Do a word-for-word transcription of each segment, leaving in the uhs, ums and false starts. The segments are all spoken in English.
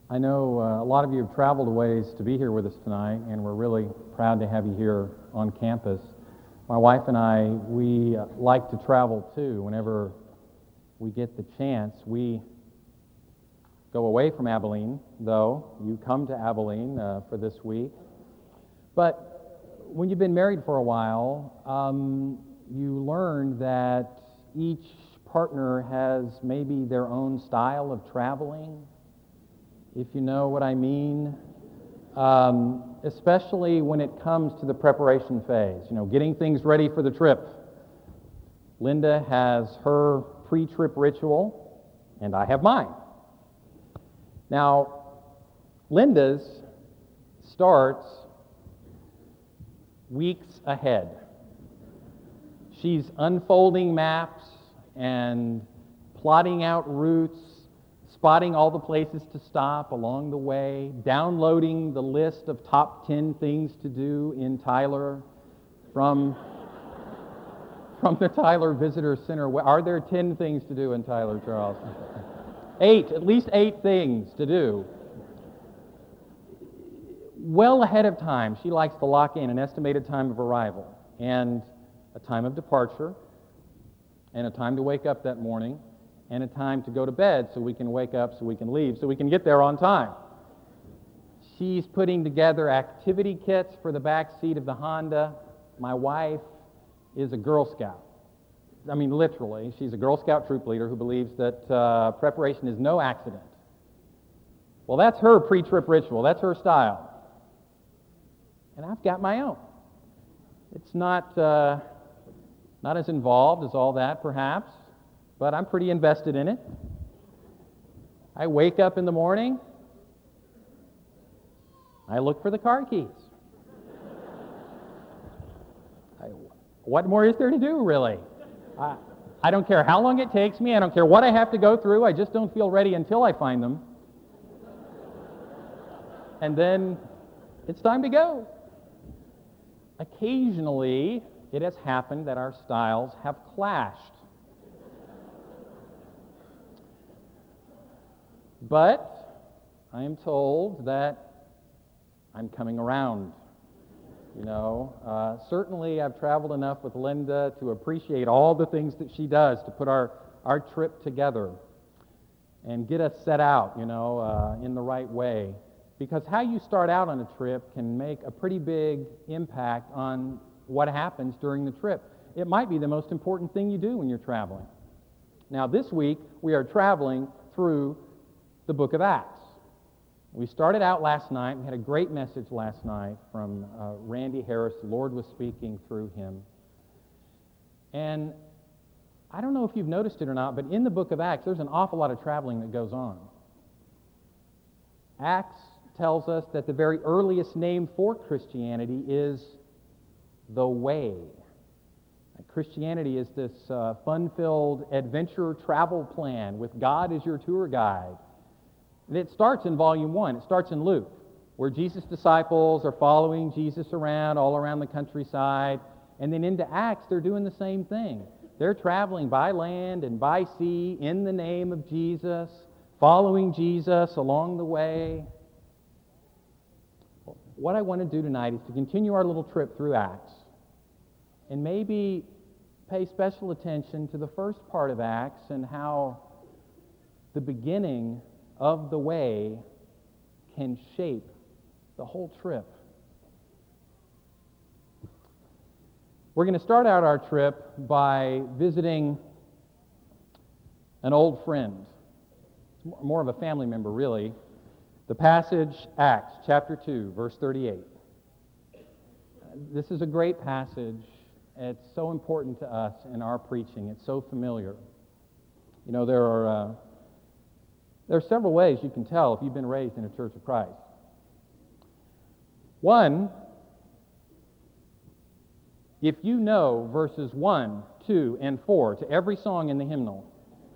I know uh, a lot of you have traveled a ways to be here with us tonight, and we're really proud to have you here on campus. My wife and I, we uh, like to travel too. Whenever we get the chance, we go away from Abilene, though. You come to Abilene uh, for this week. But when you've been married for a while, um, you learn that each partner has maybe their own style of traveling, if you know what I mean, um, especially when it comes to the preparation phase, you know, getting things ready for the trip. Linda has her pre-trip ritual, and I have mine. Now, Linda's starts weeks ahead. She's unfolding maps and plotting out routes, spotting all the places to stop along the way, downloading the list of top ten things to do in Tyler from, from the Tyler Visitor Center. Are there ten things to do in Tyler, Charles? Eight, at least eight things to do. Well ahead of time, she likes to lock in an estimated time of arrival and a time of departure and a time to wake up that morning and a time to go to bed so we can wake up, so we can leave, so we can get there on time. She's putting together activity kits for the back seat of the Honda. My wife is a Girl Scout. I mean, literally, she's a Girl Scout troop leader who believes that uh, preparation is no accident. Well, that's her pre-trip ritual. That's her style. And I've got my own. It's not, uh, not as involved as all that, perhaps, but I'm pretty invested in it. I wake up in the morning. I look for the car keys. I, what more is there to do, really? I, I don't care how long it takes me. I don't care what I have to go through. I just don't feel ready until I find them. And then it's time to go. Occasionally, it has happened that our styles have clashed. But I am told that I'm coming around. You know, uh, certainly I've traveled enough with Linda to appreciate all the things that she does to put our, our trip together and get us set out, you know, uh, in the right way. Because how you start out on a trip can make a pretty big impact on what happens during the trip. It might be the most important thing you do when you're traveling. Now, this week, we are traveling through the book of Acts. We started out last night. We had a great message last night from uh, Randy Harris. The Lord was speaking through him. And I don't know if you've noticed it or not, but in the book of Acts, there's an awful lot of traveling that goes on. Acts tells us that the very earliest name for Christianity is the Way. Christianity is this uh, fun-filled adventure travel plan with God as your tour guide. And it starts in volume one. It starts in Luke, where Jesus' disciples are following Jesus around, all around the countryside. And then into Acts, they're doing the same thing. They're traveling by land and by sea in the name of Jesus, following Jesus along the way. What I want to do tonight is to continue our little trip through Acts and maybe pay special attention to the first part of Acts and how the beginning of the way can shape the whole trip. We're going to start out our trip by visiting an old friend. It's more of a family member, really. The passage, Acts chapter two, verse thirty-eight. This is a great passage. It's so important to us in our preaching. It's so familiar. You know, there are uh, there are several ways you can tell if you've been raised in a Church of Christ. One, if you know verses one, two, and four to every song in the hymnal,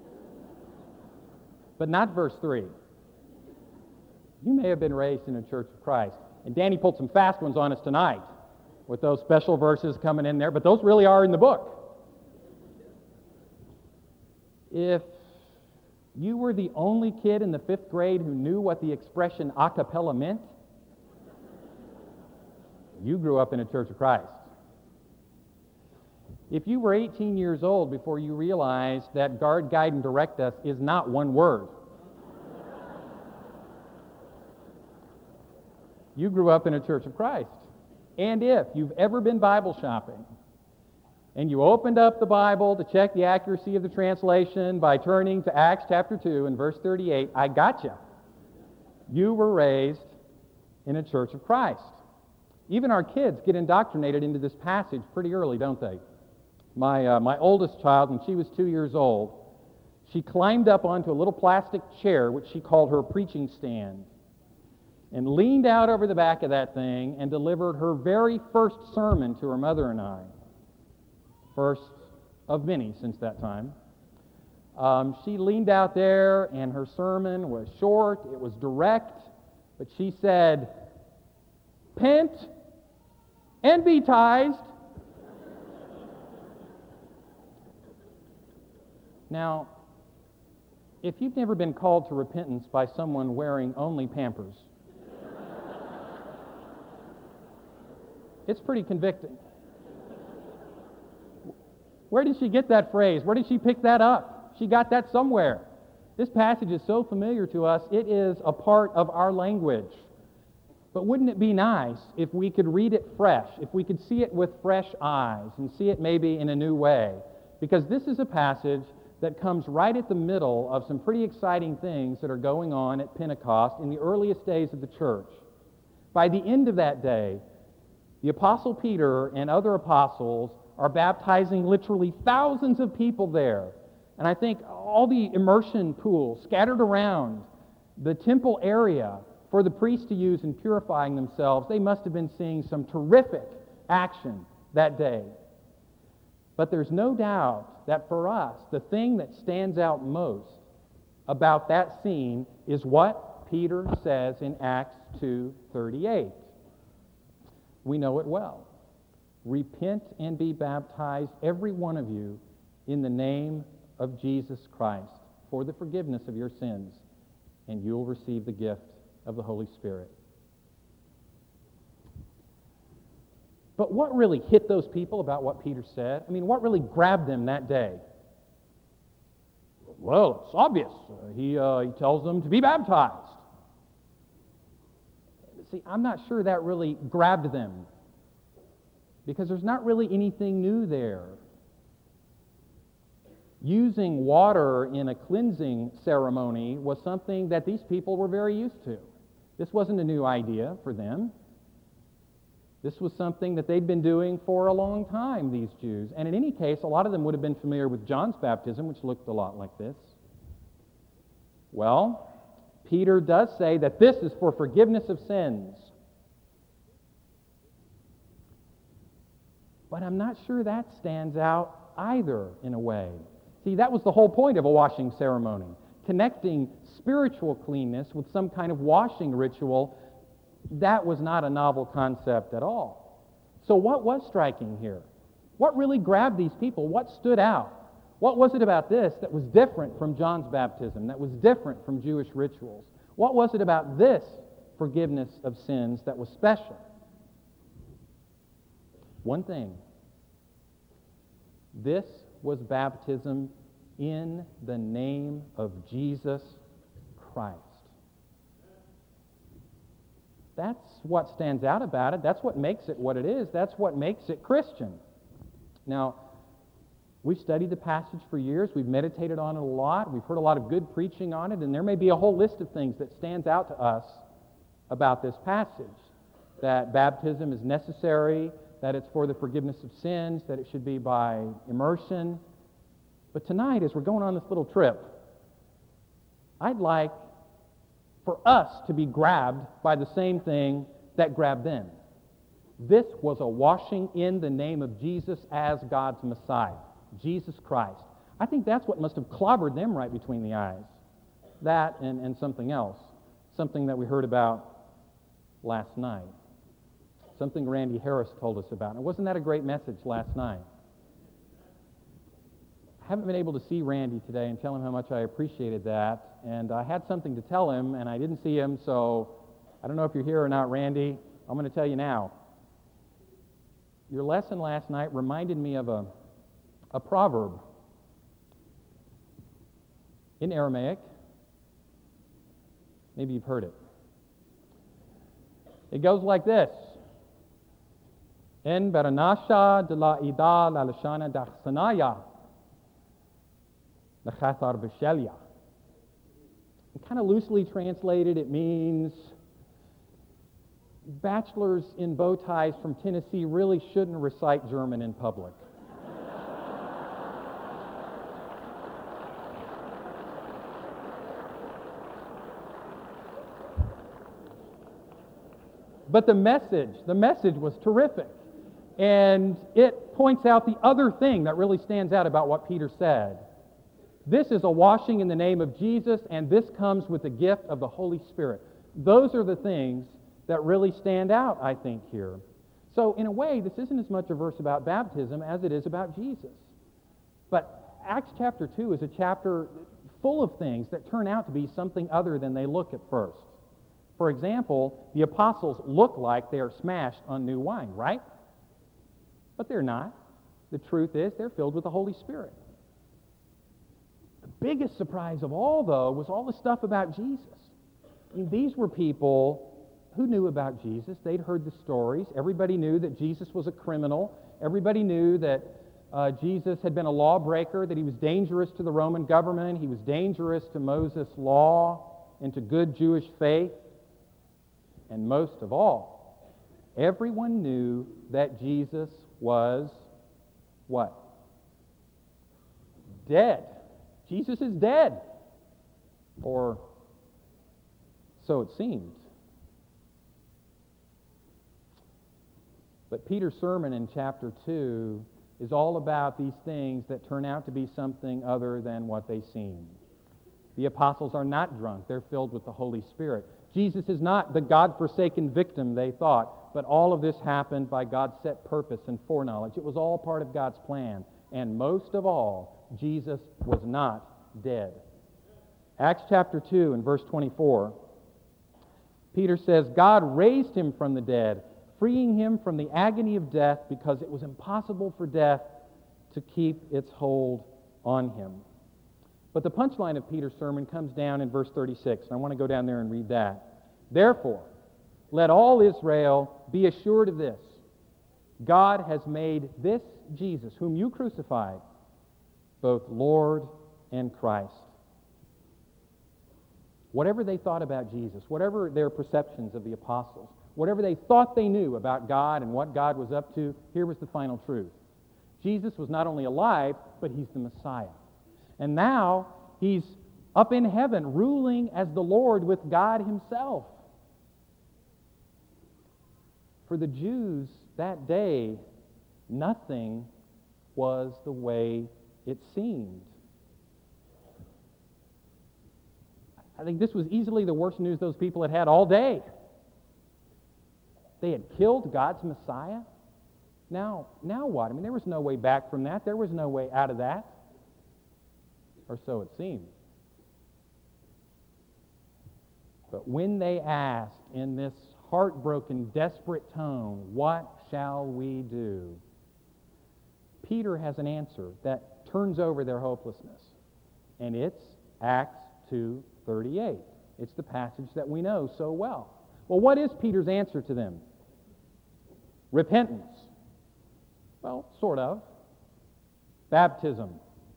but not verse three, you may have been raised in a Church of Christ. And Danny pulled some fast ones on us tonight with those special verses coming in there, but those really are in the book. If You were the only kid in the fifth grade who knew what the expression a cappella meant? You grew up in a Church of Christ. If you were eighteen years old before you realized that guard, guide, and direct us is not one word, you grew up in a Church of Christ. And if you've ever been Bible shopping and you opened up the Bible to check the accuracy of the translation by turning to Acts chapter two and verse thirty-eight, I gotcha. You were raised in a Church of Christ. Even our kids get indoctrinated into this passage pretty early, don't they? My, uh, my oldest child, when she was two years old, she climbed up onto a little plastic chair, which she called her preaching stand, and leaned out over the back of that thing and delivered her very first sermon to her mother and I. First of many since that time. Um, she leaned out there, and her sermon was short, it was direct, but she said, "Repent and be tithed." Now, if you've never been called to repentance by someone wearing only Pampers, it's pretty convicting. Where did she get that phrase? Where did she pick that up? She got that somewhere. This passage is so familiar to us, it is a part of our language. But wouldn't it be nice if we could read it fresh, if we could see it with fresh eyes and see it maybe in a new way? Because this is a passage that comes right at the middle of some pretty exciting things that are going on at Pentecost in the earliest days of the church. By the end of that day, the Apostle Peter and other apostles are baptizing literally thousands of people there. And I think all the immersion pools scattered around the temple area for the priests to use in purifying themselves, they must have been seeing some terrific action that day. But there's no doubt that for us, the thing that stands out most about that scene is what Peter says in Acts two thirty-eight. We know it well. Repent and be baptized, every one of you, in the name of Jesus Christ, for the forgiveness of your sins, and you'll receive the gift of the Holy Spirit. But what really hit those people about what Peter said? I mean, what really grabbed them that day? Well, it's obvious. Uh, he, uh, he tells them to be baptized. See, I'm not sure that really grabbed them, because there's not really anything new there. Using water in a cleansing ceremony was something that these people were very used to. This wasn't a new idea for them. This was something that they'd been doing for a long time, these Jews. And in any case, a lot of them would have been familiar with John's baptism, which looked a lot like this. Well, Peter does say that this is for forgiveness of sins. But I'm not sure that stands out either, in a way. See, that was the whole point of a washing ceremony, connecting spiritual cleanness with some kind of washing ritual. That was not a novel concept at all. So what was striking here? What really grabbed these people? What stood out? What was it about this that was different from John's baptism, that was different from Jewish rituals? What was it about this forgiveness of sins that was special? One thing. This was baptism in the name of Jesus Christ. That's what stands out about it. That's what makes it what it is. That's what makes it Christian. Now, we've studied the passage for years. We've meditated on it a lot. We've heard a lot of good preaching on it, and there may be a whole list of things that stands out to us about this passage. That baptism is necessary, that it's for the forgiveness of sins, that it should be by immersion. But tonight, as we're going on this little trip, I'd like for us to be grabbed by the same thing that grabbed them. This was a washing in the name of Jesus as God's Messiah, Jesus Christ. I think that's what must have clobbered them right between the eyes. That and, and something else, something that we heard about last night, something Randy Harris told us about. And wasn't that a great message last night? haven't been able to see Randy today and tell him how much I appreciated that. And I had something to tell him, and I didn't see him, so I don't know if you're here or not, Randy. I'm going to tell you now. Your lesson last night reminded me of a, a proverb in Aramaic. Maybe you've heard it. It goes like this. En beranasha de la ida la lashana dachsanaya the chathar b'shelia. Kind of loosely translated, it means bachelors in bow ties from Tennessee really shouldn't recite German in public. But the message, the message was terrific. And it points out the other thing that really stands out about what Peter said. This is a washing in the name of Jesus, and this comes with the gift of the Holy Spirit. Those are the things that really stand out, I think, here. So, in a way, this isn't as much a verse about baptism as it is about Jesus. But Acts chapter two is a chapter full of things that turn out to be something other than they look at first. For example, the apostles look like they are smashed on new wine, right? But they're not. The truth is, they're filled with the Holy Spirit. The biggest surprise of all, though, was all the stuff about Jesus. I mean, these were people who knew about Jesus. They'd heard the stories. Everybody knew that Jesus was a criminal. Everybody knew that uh, Jesus had been a lawbreaker, that he was dangerous to the Roman government. He was dangerous to Moses' law and to good Jewish faith. And most of all, everyone knew that Jesus was what? Dead. Jesus is dead. Or so it seemed. But Peter's sermon in chapter two is all about these things that turn out to be something other than what they seem. The apostles are not drunk. They're filled with the Holy Spirit. Jesus is not the God-forsaken victim they thought, but all of this happened by God's set purpose and foreknowledge. It was all part of God's plan. And most of all, Jesus was not dead. Acts chapter two and verse twenty-four, Peter says, God raised him from the dead, freeing him from the agony of death because it was impossible for death to keep its hold on him. But the punchline of Peter's sermon comes down in verse thirty-six, and I want to go down there and read that. Therefore, let all Israel be assured of this. God has made this Jesus, whom you crucified, both Lord and Christ. Whatever they thought about Jesus, whatever their perceptions of the apostles, whatever they thought they knew about God and what God was up to, here was the final truth. Jesus was not only alive, but he's the Messiah. And now he's up in heaven, ruling as the Lord with God himself. For the Jews that day, nothing was the way it seemed. I think this was easily the worst news those people had had all day. They had killed God's Messiah. Now, now what? I mean, there was no way back from that. There was no way out of that. Or so it seemed. But when they asked in this heartbroken, desperate tone, what shall we do? Peter has an answer that turns over their hopelessness. And it's Acts two thirty-eight. It's the passage that we know so well. Well, what is Peter's answer to them? Repentance. Well, sort of. Baptism.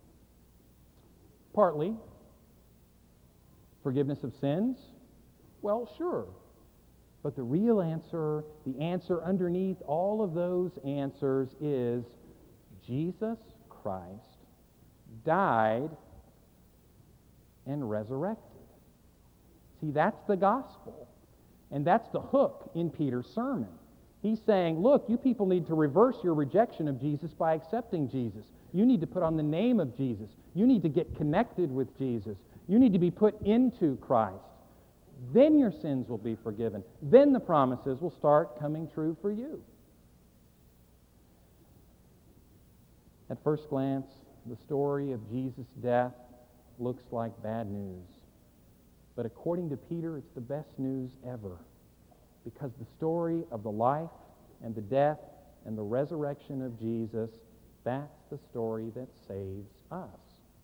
Partly. Forgiveness of sins? Well, sure. But the real answer, the answer underneath all of those answers is Jesus Christ died and resurrected. See, that's the gospel. And that's the hook in Peter's sermon. He's saying, look, you people need to reverse your rejection of Jesus by accepting Jesus. You need to put on the name of Jesus. You need to get connected with Jesus. You need to be put into Christ. Then your sins will be forgiven. Then the promises will start coming true for you. At first glance, the story of Jesus' death looks like bad news. But according to Peter, it's the best news ever, because the story of the life and the death and the resurrection of Jesus, that's the story that saves us.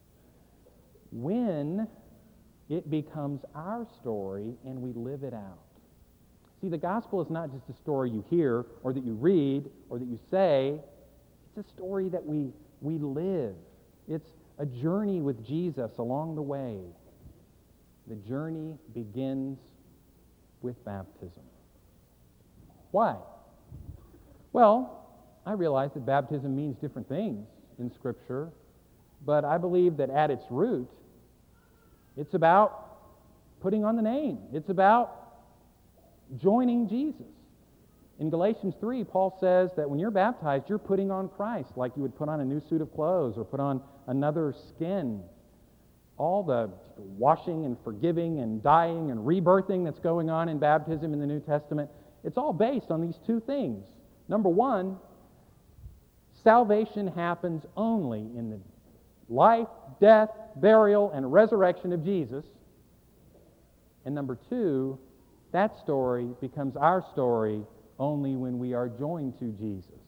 When it becomes our story and we live it out. See, the gospel is not just a story you hear or that you read or that you say. It's a story that we, we live. It's a journey with Jesus along the way. The journey begins with baptism. Why? Well, I realize that baptism means different things in Scripture, but I believe that at its root, it's about putting on the name. It's about joining Jesus. In Galatians three, Paul says that when you're baptized, you're putting on Christ, like you would put on a new suit of clothes or put on another skin. All the washing and forgiving and dying and rebirthing that's going on in baptism in the New Testament, it's all based on these two things. Number one, salvation happens only in the life, death, burial, and resurrection of Jesus. And number two, that story becomes our story only when we are joined to Jesus.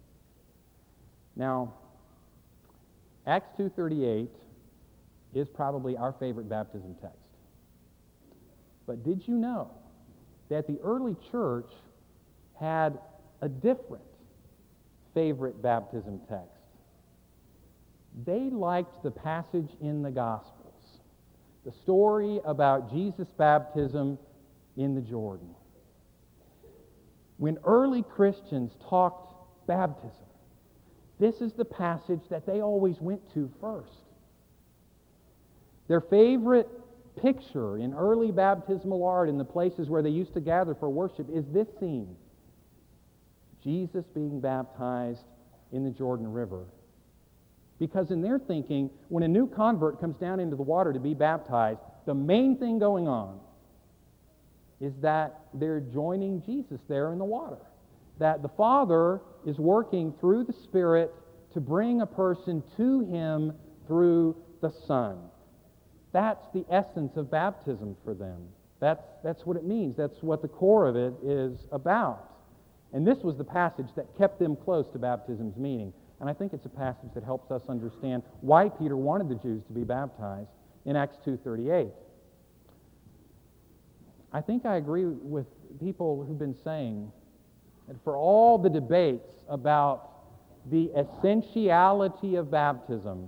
Now, Acts two thirty-eight is probably our favorite baptism text. But did you know that the early church had a different favorite baptism text? They liked the passage in the Gospels, the story about Jesus' baptism in the Jordan. When early Christians talked baptism, this is the passage that they always went to first. Their favorite picture in early baptismal art in the places where they used to gather for worship is this scene: Jesus being baptized in the Jordan River. Because in their thinking, when a new convert comes down into the water to be baptized, the main thing going on is that they're joining Jesus there in the water. That the Father is working through the Spirit to bring a person to Him through the Son. That's the essence of baptism for them. That's, that's what it means. That's what the core of it is about. And this was the passage that kept them close to baptism's meaning. And I think it's a passage that helps us understand why Peter wanted the Jews to be baptized in Acts two thirty-eight. I think I agree with people who've been saying that for all the debates about the essentiality of baptism,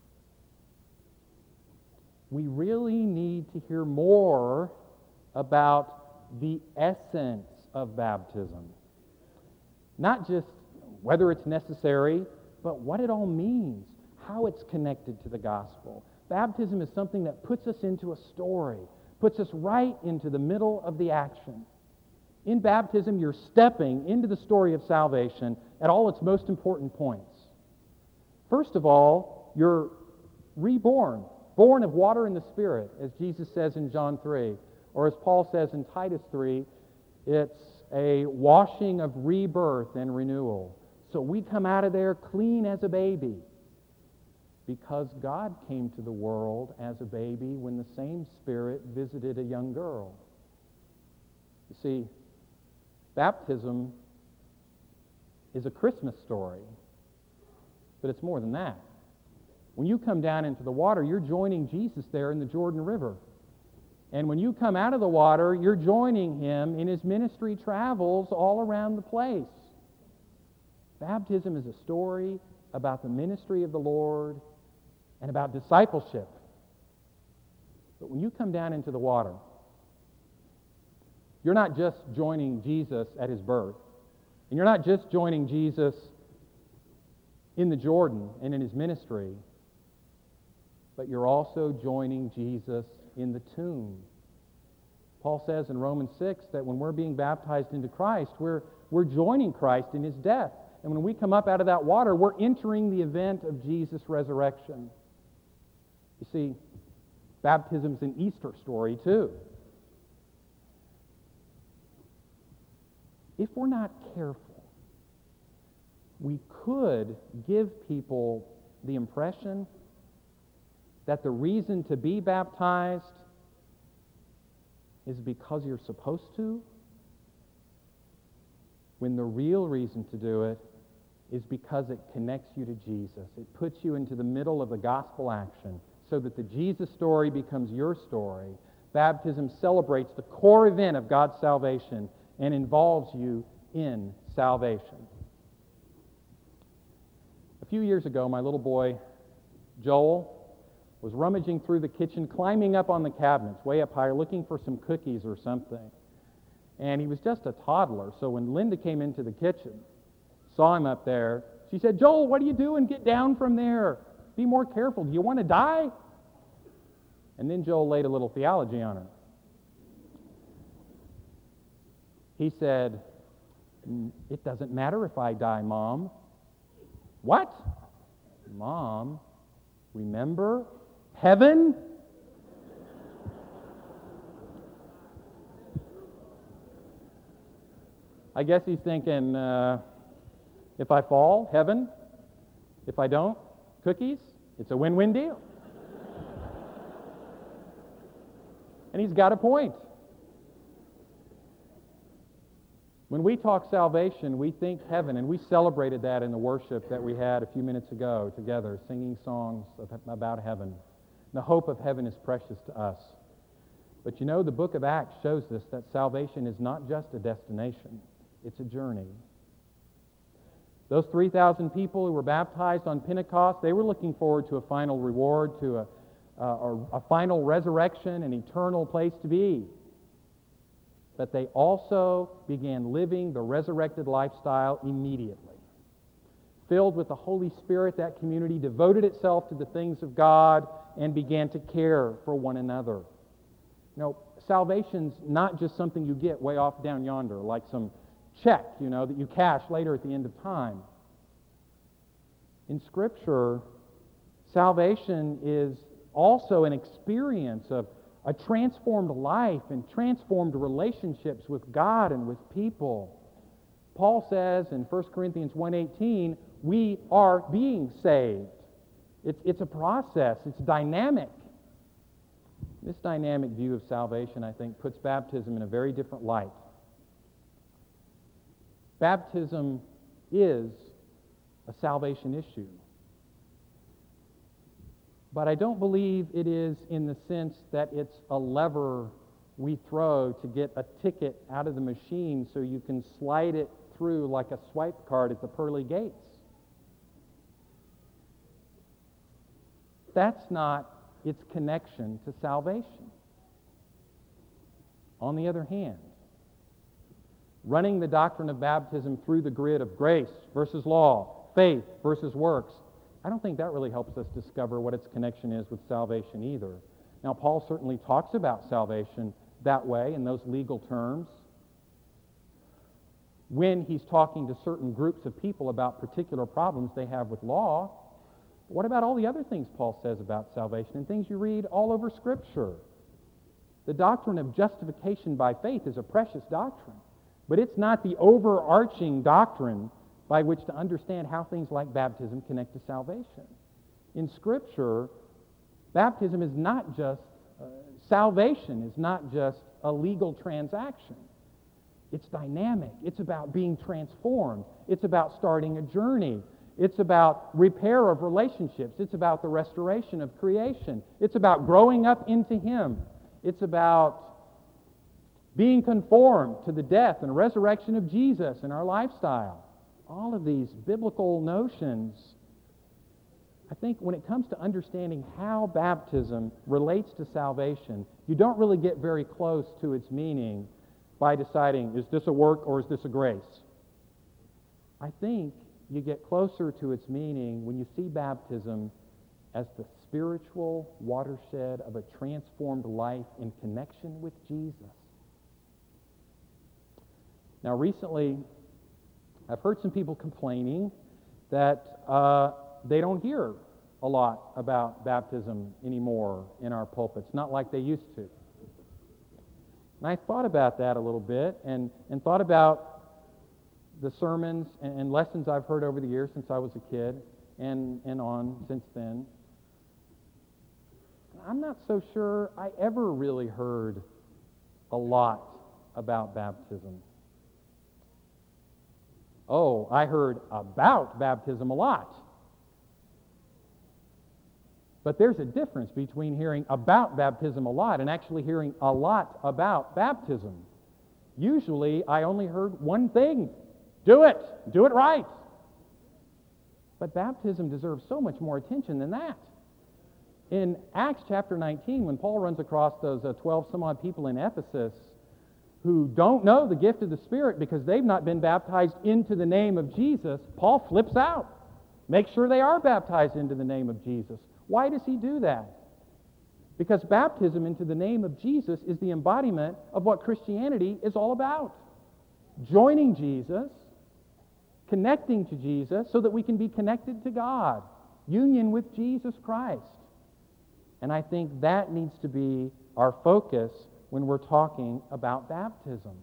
we really need to hear more about the essence of baptism. Not just whether it's necessary, but what it all means, how it's connected to the gospel. Baptism is something that puts us into a story, puts us right into the middle of the action. In baptism, you're stepping into the story of salvation at all its most important points. First of all, you're reborn, born of water and the Spirit, as Jesus says in John three, or as Paul says in Titus three, it's a washing of rebirth and renewal. So we come out of there clean as a baby because God came to the world as a baby when the same Spirit visited a young girl. You see, baptism is a Christmas story, but it's more than that. When you come down into the water, you're joining Jesus there in the Jordan River. And when you come out of the water, you're joining Him in His ministry travels all around the place. Baptism is a story about the ministry of the Lord and about discipleship. But when you come down into the water, you're not just joining Jesus at His birth, and you're not just joining Jesus in the Jordan and in His ministry, but you're also joining Jesus in the tomb. Paul says in Romans six that when we're being baptized into Christ, we're, we're joining Christ in His death. And when we come up out of that water, we're entering the event of Jesus' resurrection. You see, baptism's an Easter story too. If we're not careful, we could give people the impression that the reason to be baptized is because you're supposed to, when the real reason to do it is because it connects you to Jesus. It puts you into the middle of the gospel action so that the Jesus story becomes your story. Baptism celebrates the core event of God's salvation and involves you in salvation. A few years ago, my little boy, Joel, was rummaging through the kitchen, climbing up on the cabinets, way up higher, looking for some cookies or something. And he was just a toddler, so when Linda came into the kitchen, saw him up there, she said, "Joel, what are you doing? Get down from there. Be more careful. Do you want to die?" And then Joel laid a little theology on her. He said, "It doesn't matter if I die, Mom." "What?" "Mom, remember heaven?" I guess he's thinking, uh, if I fall, heaven. If I don't, cookies. It's a win-win deal. And he's got a point. When we talk salvation, we think heaven, and we celebrated that in the worship that we had a few minutes ago together, singing songs about heaven. The hope of heaven is precious to us. But you know, the book of Acts shows us that salvation is not just a destination, it's a journey. Those three thousand people who were baptized on Pentecost, they were looking forward to a final reward, to a, a, a final resurrection, an eternal place to be. But they also began living the resurrected lifestyle immediately. Filled with the Holy Spirit, that community devoted itself to the things of God and began to care for one another. You know, salvation's not just something you get way off down yonder, like some check, you know, that you cash later at the end of time. In Scripture, salvation is also an experience of a transformed life and transformed relationships with God and with people. Paul says in First Corinthians one eighteen, we are being saved. It's, it's a process. It's dynamic. This dynamic view of salvation, I think, puts baptism in a very different light. Baptism is a salvation issue. But I don't believe it is in the sense that it's a lever we throw to get a ticket out of the machine so you can slide it through like a swipe card at the pearly gates. That's not its connection to salvation. On the other hand, running the doctrine of baptism through the grid of grace versus law, faith versus works, I don't think that really helps us discover what its connection is with salvation either. Now, Paul certainly talks about salvation that way in those legal terms when he's talking to certain groups of people about particular problems they have with law. But what about all the other things Paul says about salvation and things you read all over Scripture? The doctrine of justification by faith is a precious doctrine, but it's not the overarching doctrine by which to understand how things like baptism connect to salvation. In Scripture, baptism is not just, uh, salvation is not just a legal transaction. It's dynamic. It's about being transformed. It's about starting a journey. It's about repair of relationships. It's about the restoration of creation. It's about growing up into Him. It's about being conformed to the death and resurrection of Jesus in our lifestyle. All of these biblical notions, I think when it comes to understanding how baptism relates to salvation, you don't really get very close to its meaning by deciding, is this a work or is this a grace? I think you get closer to its meaning when you see baptism as the spiritual watershed of a transformed life in connection with Jesus. Now, recently, I've heard some people complaining that uh, they don't hear a lot about baptism anymore in our pulpits, not like they used to. And I thought about that a little bit and, and thought about the sermons and, and lessons I've heard over the years since I was a kid. and, and on since then. I'm not so sure I ever really heard a lot about baptism. Oh, I heard about baptism a lot. But there's a difference between hearing about baptism a lot and actually hearing a lot about baptism. Usually, I only heard one thing. Do it. Do it right. But baptism deserves so much more attention than that. In Acts chapter nineteen, when Paul runs across those uh, twelve some odd people in Ephesus who don't know the gift of the Spirit because they've not been baptized into the name of Jesus, Paul flips out. Make sure they are baptized into the name of Jesus. Why does he do that? Because baptism into the name of Jesus is the embodiment of what Christianity is all about. Joining Jesus, connecting to Jesus so that we can be connected to God. Union with Jesus Christ. And I think that needs to be our focus when we're talking about baptism.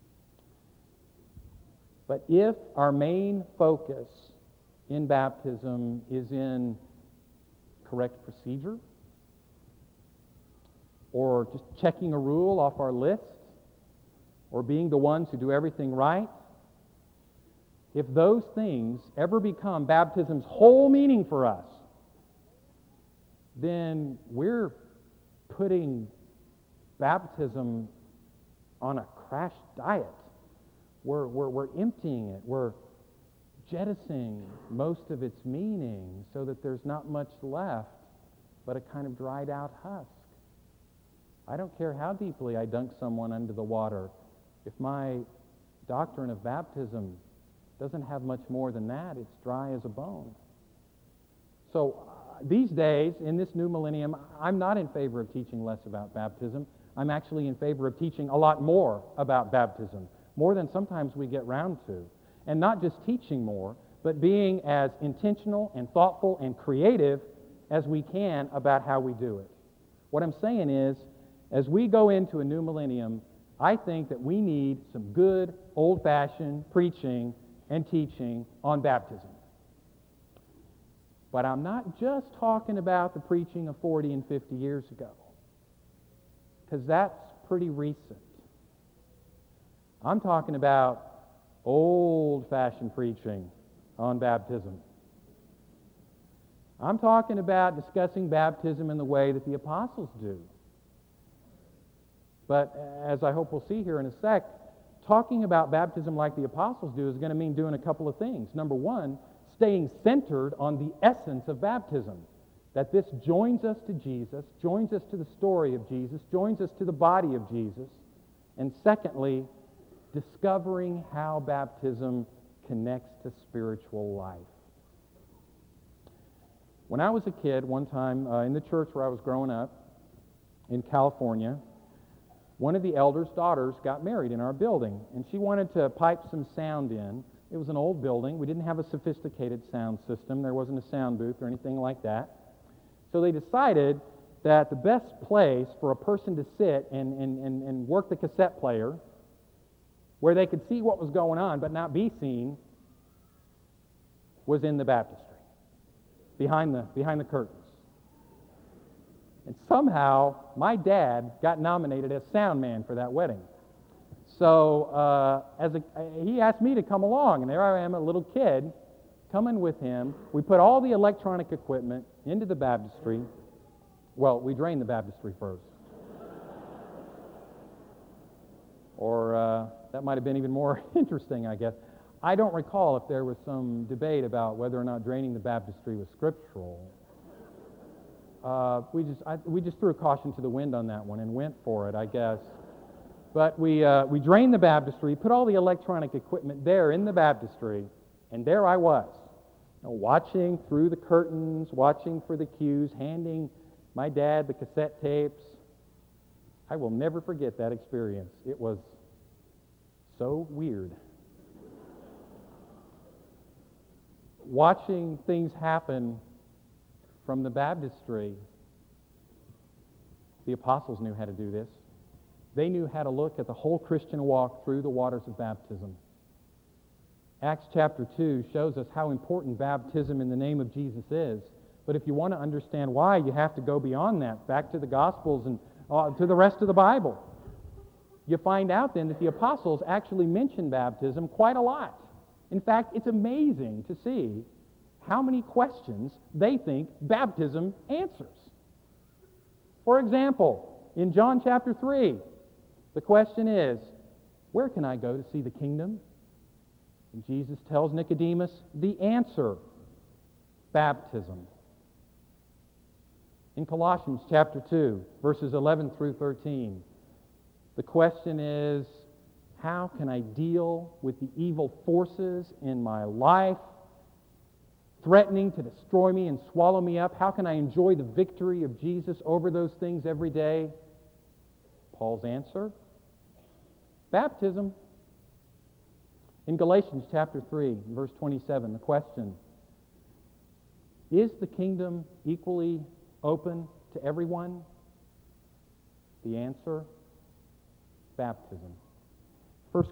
But if our main focus in baptism is in correct procedure, or just checking a rule off our list, or being the ones who do everything right, if those things ever become baptism's whole meaning for us, then we're putting baptism on a crash diet. We're, we're, we're emptying it. We're jettisoning most of its meaning so that there's not much left but a kind of dried out husk. I don't care how deeply I dunk someone under the water. If my doctrine of baptism doesn't have much more than that, it's dry as a bone. So uh, these days, in this new millennium, I'm not in favor of teaching less about baptism. I'm actually in favor of teaching a lot more about baptism, more than sometimes we get round to. And not just teaching more, but being as intentional and thoughtful and creative as we can about how we do it. What I'm saying is, as we go into a new millennium, I think that we need some good, old-fashioned preaching and teaching on baptism. But I'm not just talking about the preaching of forty and fifty years ago, because that's pretty recent. I'm talking about old-fashioned preaching on baptism. I'm talking about discussing baptism in the way that the apostles do. But as I hope we'll see here in a sec, talking about baptism like the apostles do is going to mean doing a couple of things. Number one, staying centered on the essence of baptism. That this joins us to Jesus, joins us to the story of Jesus, joins us to the body of Jesus. And secondly, discovering how baptism connects to spiritual life. When I was a kid, one time uh, in the church where I was growing up in California, one of the elders' daughters got married in our building, and she wanted to pipe some sound in. It was an old building. We didn't have a sophisticated sound system. There wasn't a sound booth or anything like that. So they decided that the best place for a person to sit and, and, and, and work the cassette player, where they could see what was going on but not be seen, was in the baptistry, behind the, behind the curtains. And somehow, my dad got nominated as sound man for that wedding. So uh, as a, he asked me to come along, and there I am, a little kid, coming with him. We put all the electronic equipment into the baptistry. Well, we drained the baptistry first. Or uh, that might have been even more interesting, I guess. I don't recall if there was some debate about whether or not draining the baptistry was scriptural. Uh, we just I, we just threw caution to the wind on that one and went for it, I guess. But we uh, we drained the baptistry, put all the electronic equipment there in the baptistry, and there I was, you know, watching through the curtains, watching for the cues, handing my dad the cassette tapes. I will never forget that experience. It was so weird. Watching things happen from the baptistry. The apostles knew how to do this. They knew how to look at the whole Christian walk through the waters of baptism. Acts chapter two shows us how important baptism in the name of Jesus is. But if you want to understand why, you have to go beyond that, back to the Gospels and uh, to the rest of the Bible. You find out then that the apostles actually mention baptism quite a lot. In fact, it's amazing to see how many questions they think baptism answers. For example, in John chapter three, the question is, where can I go to see the kingdom? And Jesus tells Nicodemus the answer, baptism. In Colossians chapter two, verses eleven through thirteen, the question is, how can I deal with the evil forces in my life threatening to destroy me and swallow me up? How can I enjoy the victory of Jesus over those things every day? Paul's answer, baptism. In Galatians chapter three, verse twenty-seven, the question, is the kingdom equally open to everyone? The answer, baptism. First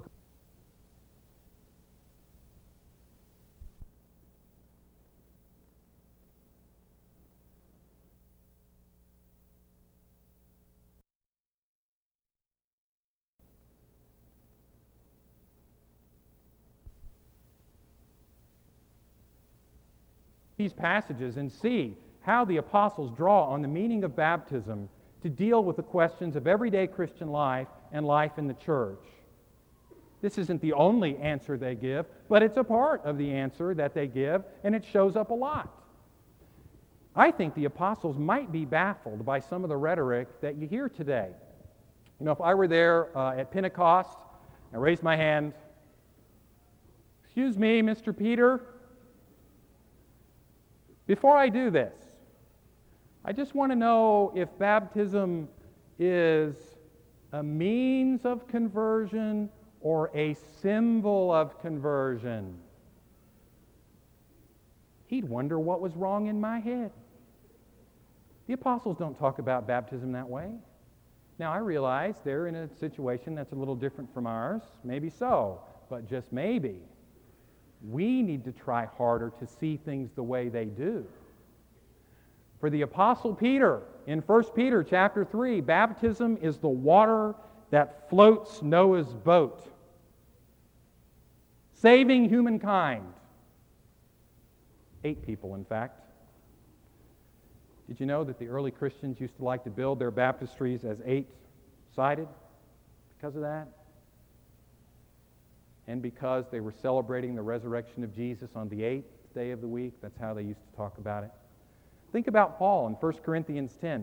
these passages and see how the apostles draw on the meaning of baptism to deal with the questions of everyday Christian life and life in the church. This isn't the only answer they give, but it's a part of the answer that they give, and it shows up a lot. I think the apostles might be baffled by some of the rhetoric that you hear today. You know, if I were there uh, at Pentecost, I raised my hand, "Excuse me, Mister Peter, before I do this, I just want to know if baptism is a means of conversion or a symbol of conversion." He'd wonder what was wrong in my head. The apostles don't talk about baptism that way. Now, I realize they're in a situation that's a little different from ours. Maybe so, but just maybe. We need to try harder to see things the way they do. For the Apostle Peter, in First Peter chapter three, baptism is the water that floats Noah's boat, saving humankind. Eight people, in fact. Did you know that the early Christians used to like to build their baptistries as eight-sided because of that? And because they were celebrating the resurrection of Jesus on the eighth day of the week, that's how they used to talk about it. Think about Paul in First Corinthians ten.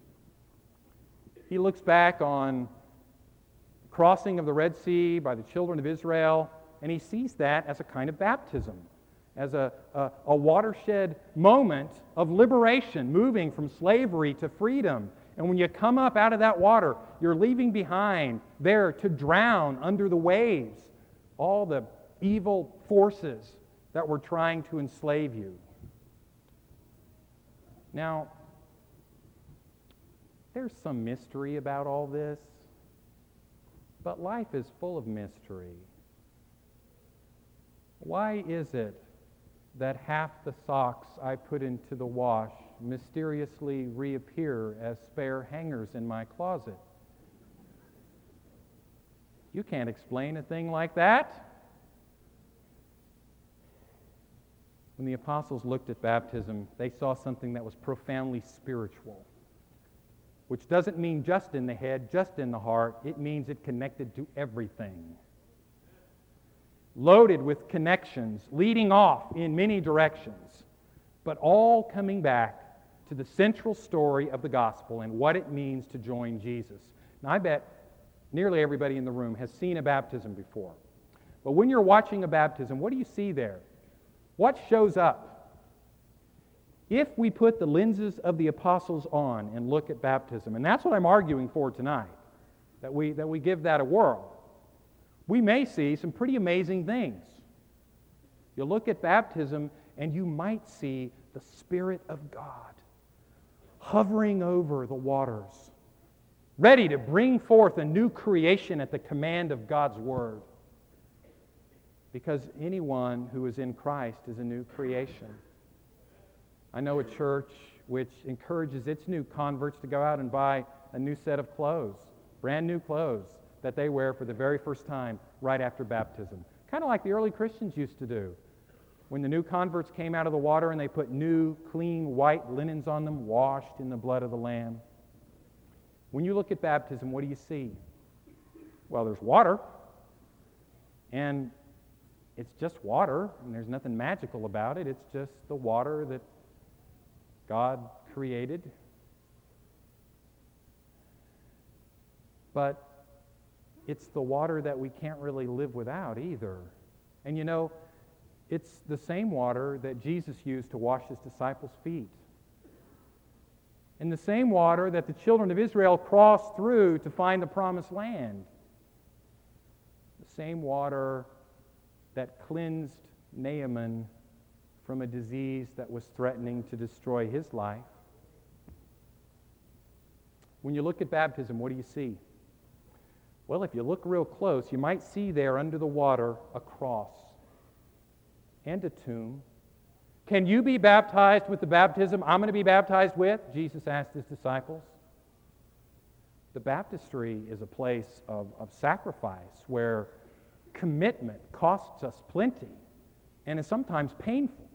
He looks back on the crossing of the Red Sea by the children of Israel, and he sees that as a kind of baptism, as a, a, a watershed moment of liberation, moving from slavery to freedom. And when you come up out of that water, you're leaving behind there to drown under the waves all the evil forces that were trying to enslave you. Now, there's some mystery about all this, but life is full of mystery. Why is it that half the socks I put into the wash mysteriously reappear as spare hangers in my closet? You can't explain a thing like that. When the apostles looked at baptism, they saw something that was profoundly spiritual, which doesn't mean just in the head, just in the heart. It means it connected to everything. Loaded with connections, leading off in many directions, but all coming back to the central story of the gospel and what it means to join Jesus. Now, I bet nearly everybody in the room has seen a baptism before. But when you're watching a baptism, what do you see there? What shows up? If we put the lenses of the apostles on and look at baptism, and that's what I'm arguing for tonight, that we, that we give that a whirl, we may see some pretty amazing things. You look at baptism and you might see the Spirit of God hovering over the waters, ready to bring forth a new creation at the command of God's Word. because anyone who is in Christ is a new creation. I know a church which encourages its new converts to go out and buy a new set of clothes, brand new clothes that they wear for the very first time right after baptism. Kind of like the early Christians used to do. When the new converts came out of the water and they put new, clean, white linens on them, washed in the blood of the Lamb. When you look at baptism, what do you see? Well, there's water, and it's just water, and there's nothing magical about it. It's just the water that God created. But it's the water that we can't really live without either. And you know, it's the same water that Jesus used to wash his disciples' feet. And the same water that the children of Israel crossed through to find the promised land. The same water that cleansed Naaman from a disease that was threatening to destroy his life. When you look at baptism, what do you see? Well, if you look real close, you might see there under the water a cross and a tomb. Can you be baptized with the baptism I'm going to be baptized with? Jesus asked his disciples. The baptistry is a place of, of sacrifice where commitment costs us plenty and is sometimes painful.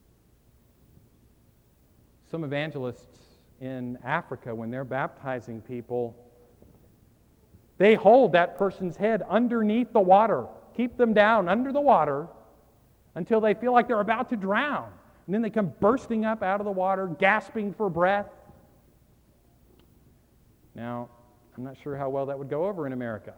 Some evangelists in Africa, when they're baptizing people, they hold that person's head underneath the water, keep them down under the water until they feel like they're about to drown. And then they come bursting up out of the water, gasping for breath. Now, I'm not sure how well that would go over in America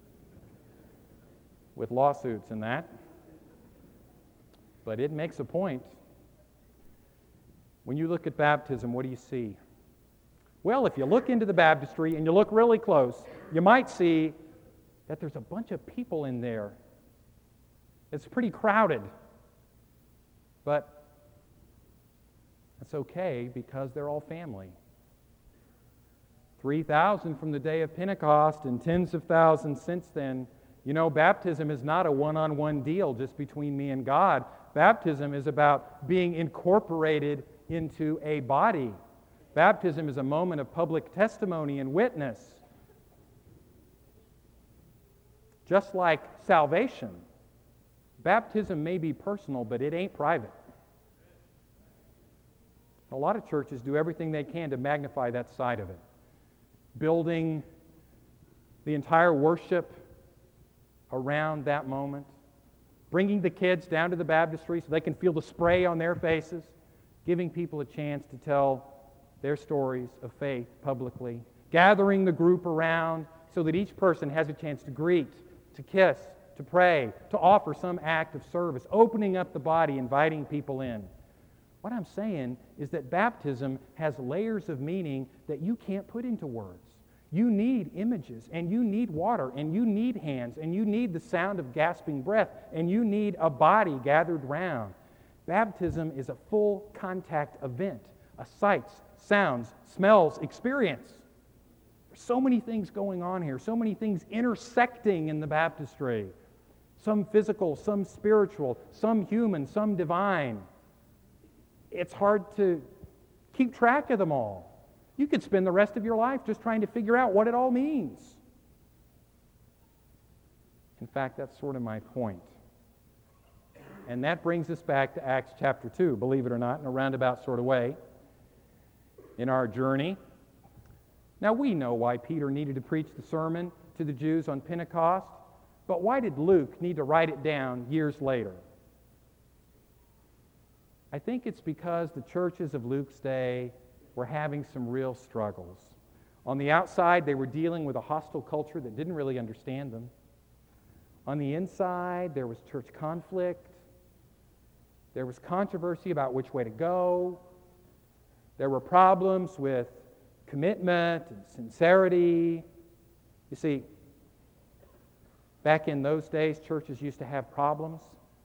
with lawsuits and that. But it makes a point. When you look at baptism, what do you see? Well, if you look into the baptistry and you look really close, you might see that there's a bunch of people in there. It's pretty crowded. But that's okay because they're all family. three thousand from the day of Pentecost and tens of thousands since then. You know, baptism is not a one-on-one deal just between me and God. Baptism is about being incorporated into a body. Baptism is a moment of public testimony and witness. Just like salvation, baptism may be personal, but it ain't private. A lot of churches do everything they can to magnify that side of it. Building the entire worship around that moment. Bringing the kids down to the baptistry so they can feel the spray on their faces. Giving people a chance to tell their stories of faith publicly. Gathering the group around so that each person has a chance to greet, to kiss, to pray, to offer some act of service. Opening up the body, inviting people in. What I'm saying is that baptism has layers of meaning that you can't put into words. You need images, and you need water, and you need hands, and you need the sound of gasping breath, and you need a body gathered round. Baptism is a full contact event, a sights, sounds, smells, experience. There's so many things going on here, so many things intersecting in the baptistry. Some physical, some spiritual, some human, some divine. It's hard to keep track of them all. You could spend the rest of your life just trying to figure out what it all means. In fact, that's sort of my point. And that brings us back to Acts chapter two, believe it or not, in a roundabout sort of way, in our journey. Now, we know why Peter needed to preach the sermon to the Jews on Pentecost, but why did Luke need to write it down years later? I think it's because the churches of Luke's day were having some real struggles. On the outside, they were dealing with a hostile culture that didn't really understand them. On the inside, there was church conflict. There was controversy about which way to go. There were problems with commitment and sincerity. You see, back in those days, churches used to have problems.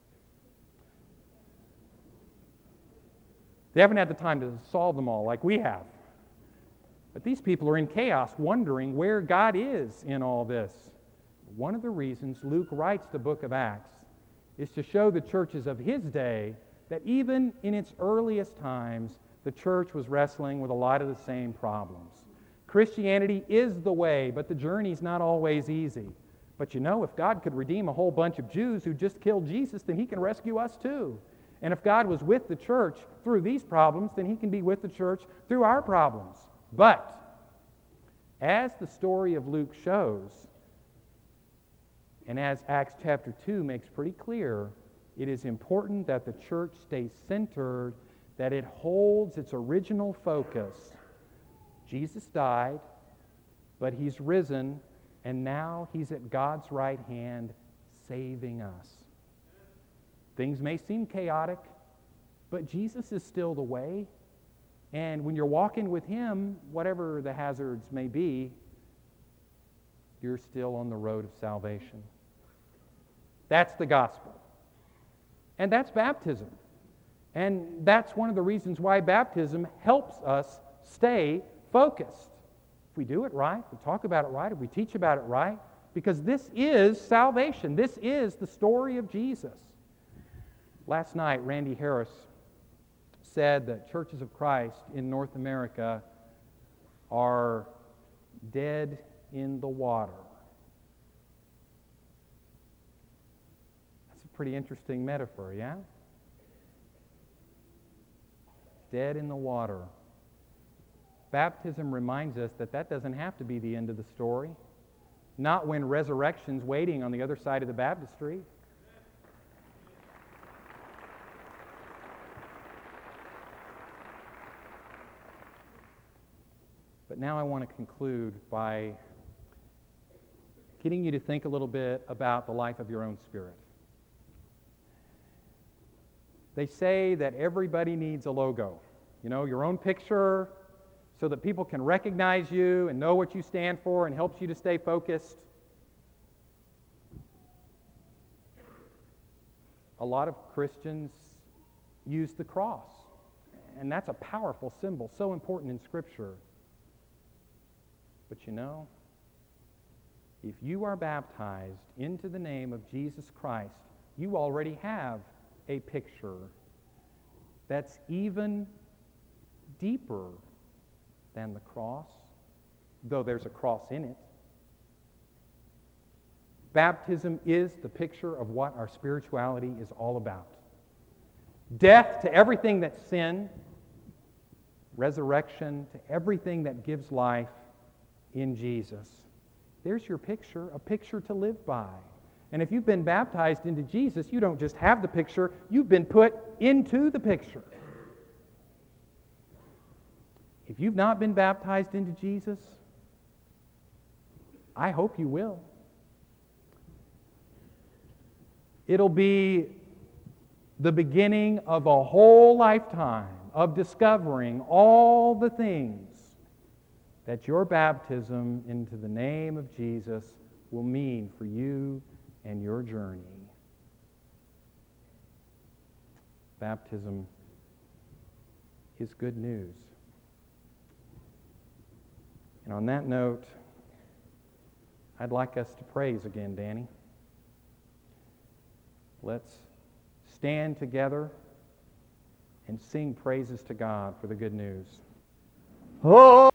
They haven't had the time to solve them all like we have. But these people are in chaos, wondering where God is in all this. One of the reasons Luke writes the book of Acts is to show the churches of his day that even in its earliest times, the church was wrestling with a lot of the same problems. Christianity is the way, but the journey's not always easy. But you know, if God could redeem a whole bunch of Jews who just killed Jesus, then he can rescue us too. And if God was with the church through these problems, then he can be with the church through our problems. But as the story of Luke shows, and as Acts chapter two makes pretty clear, it is important that the church stays centered, that it holds its original focus. Jesus died, but he's risen, and now he's at God's right hand saving us. Things may seem chaotic, but Jesus is still the way. And when you're walking with him, whatever the hazards may be, you're still on the road of salvation. That's the gospel. And that's baptism. And that's one of the reasons why baptism helps us stay focused. If we do it right, if we talk about it right, if we teach about it right, because this is salvation. This is the story of Jesus. Last night, Randy Harris said that churches of Christ in North America are dead in the water. That's a pretty interesting metaphor, yeah? Dead in the water. Baptism reminds us that that doesn't have to be the end of the story. Not when resurrection's waiting on the other side of the baptistry. But now I want to conclude by getting you to think a little bit about the life of your own spirit. They say that everybody needs a logo. You know, your own picture, so that people can recognize you and know what you stand for and helps you to stay focused. A lot of Christians use the cross, and that's a powerful symbol, so important in Scripture. But you know, if you are baptized into the name of Jesus Christ, you already have a picture that's even deeper than the cross, though there's a cross in it. Baptism is the picture of what our spirituality is all about. Death to everything that's sin, resurrection to everything that gives life in Jesus. There's your picture, a picture to live by. And if you've been baptized into Jesus, you don't just have the picture, you've been put into the picture. If you've not been baptized into Jesus, I hope you will. It'll be the beginning of a whole lifetime of discovering all the things that your baptism into the name of Jesus will mean for you and your journey. Baptism is good news. And on that note, I'd like us to praise again, Danny. Let's stand together and sing praises to God for the good news. Oh!